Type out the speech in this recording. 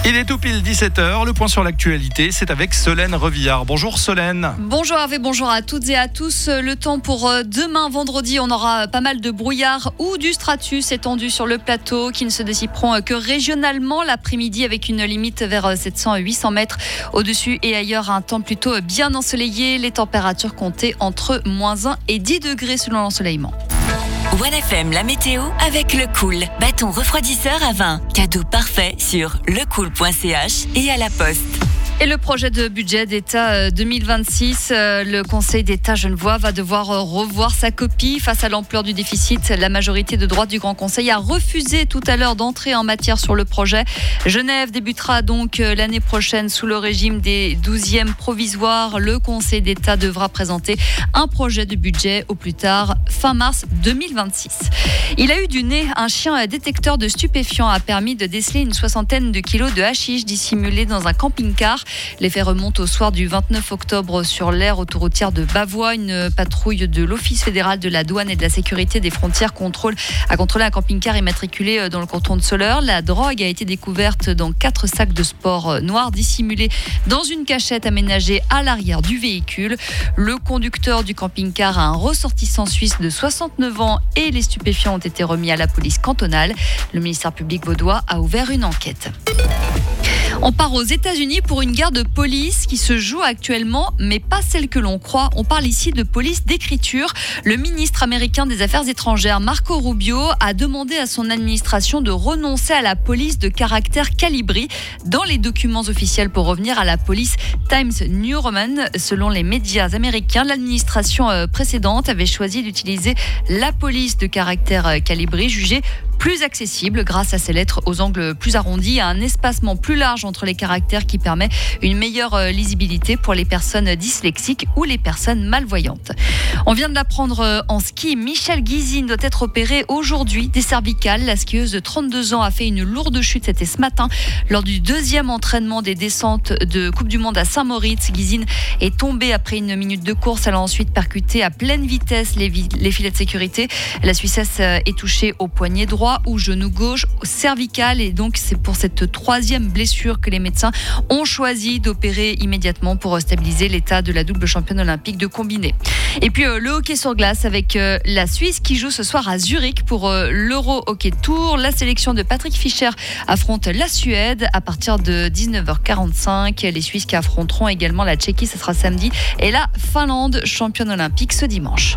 Il est tout pile 17h, le point sur l'actualité, c'est avec Solène Revillard. Bonjour Solène. Bonjour Hervé, bonjour à toutes et à tous. Le temps pour demain vendredi, on aura pas mal de brouillard ou du stratus étendu sur le plateau qui ne se dissiperont que régionalement l'après-midi avec une limite vers 700-800 mètres au-dessus et ailleurs un temps plutôt bien ensoleillé. Les températures comptées entre -1 et 10 degrés selon l'ensoleillement. 1FM, la météo avec Le Cool. Bâton refroidisseur à 20. Cadeau parfait sur lecool.ch et à la poste. Et le projet de budget d'État 2026, le Conseil d'État genevois va devoir revoir sa copie face à l'ampleur du déficit. La majorité de droite du Grand Conseil a refusé tout à l'heure d'entrer en matière sur le projet. Genève débutera donc l'année prochaine sous le régime des 12e provisoires. Le Conseil d'État devra présenter un projet de budget au plus tard fin mars 2026. Il a eu du nez. Un chien détecteur de stupéfiants a permis de déceler une 60aine de kilos de hashish dissimulés dans un camping-car. Les faits remontent au soir du 29 octobre sur l'aire autoroutière de Bavois. Une patrouille de l'Office fédéral de la douane et de la sécurité des frontières a contrôlé un camping-car immatriculé dans le canton de Soleure. La drogue a été découverte dans 4 sacs de sport noirs dissimulés dans une cachette aménagée à l'arrière du véhicule. Le conducteur du camping-car a un ressortissant suisse de 69 ans et les stupéfiants ont été remis à la police cantonale. Le ministère public vaudois a ouvert une enquête. On part aux États-Unis pour une guerre de police qui se joue actuellement, mais pas celle que l'on croit. On parle ici de police d'écriture. Le ministre américain des Affaires étrangères, Marco Rubio, a demandé à son administration de renoncer à la police de caractère calibri dans les documents officiels pour revenir à la police Times New Roman. Selon les médias américains, l'administration précédente avait choisi d'utiliser la police de caractère calibri, jugée plus accessible grâce à ses lettres aux angles plus arrondis et à un espacement plus large entre les caractères qui permet une meilleure lisibilité pour les personnes dyslexiques ou les personnes malvoyantes. On vient de l'apprendre en ski. Michèle Guizine doit être opérée aujourd'hui des cervicales. La skieuse de 32 ans a fait une lourde chute, c'était ce matin, lors du 2e entraînement des descentes de Coupe du Monde à Saint-Moritz. Guizine est tombée après une minute de course. Elle a ensuite percuté à pleine vitesse les filets de sécurité. La Suissesse est touchée au poignet droit, au genou gauche, au cervical, et donc c'est pour cette 3e blessure que les médecins ont choisi d'opérer immédiatement pour stabiliser l'état de la double championne olympique de combiné. Et puis le hockey sur glace avec la Suisse qui joue ce soir à Zurich pour l'Euro Hockey Tour. La sélection de Patrick Fischer affronte la Suède à partir de 19h45. Les Suisses qui affronteront également la Tchéquie, ce sera samedi, et la Finlande, championne olympique, ce dimanche.